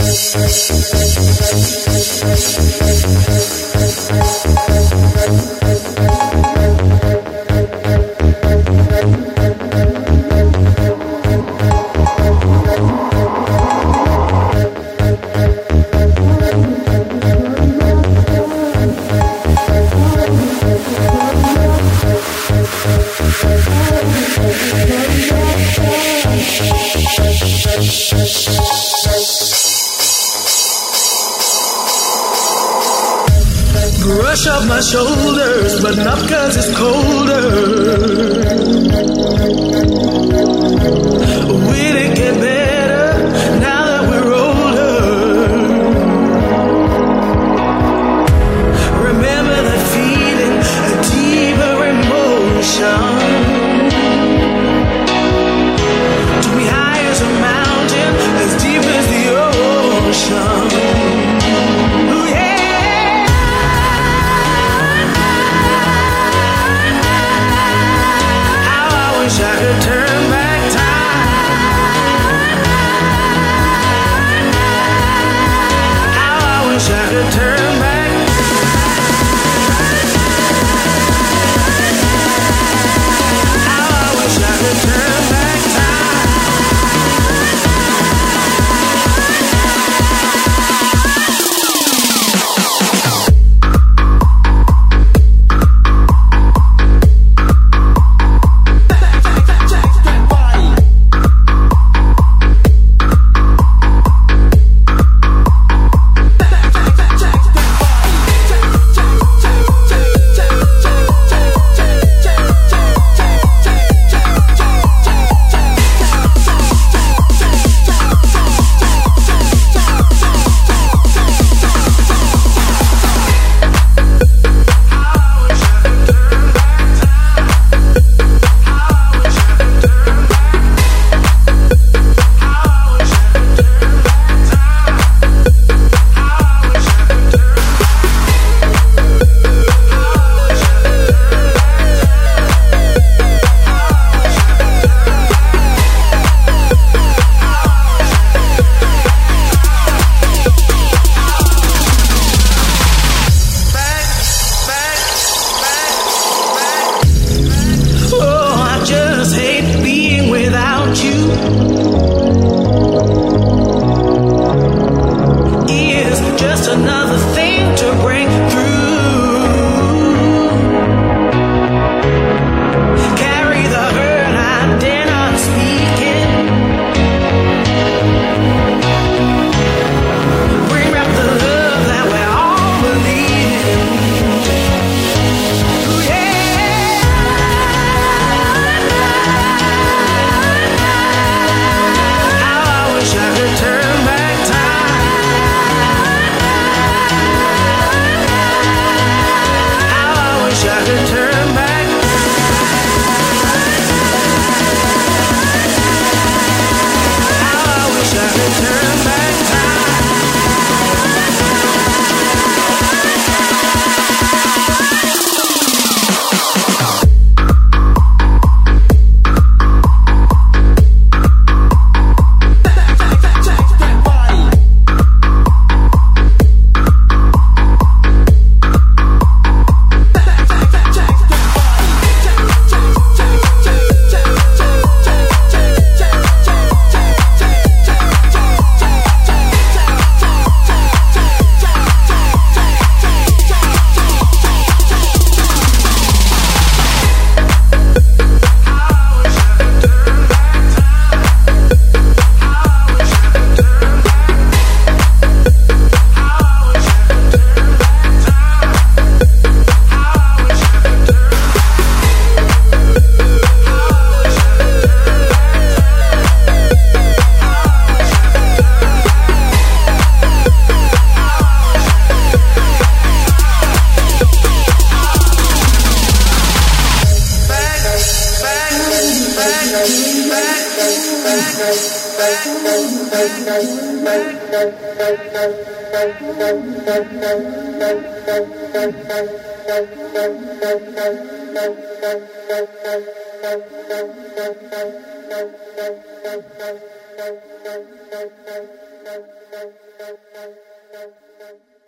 Brush off my shoulders, but not 'cause it's colder. Will it get better now that we're older? Remember that feeling, a deeper emotion. Took me high as a mountain, as deep as the ocean. I could turn back time. How I wish I could turn back. How I wish I could turn back time. Thank you. Thank you.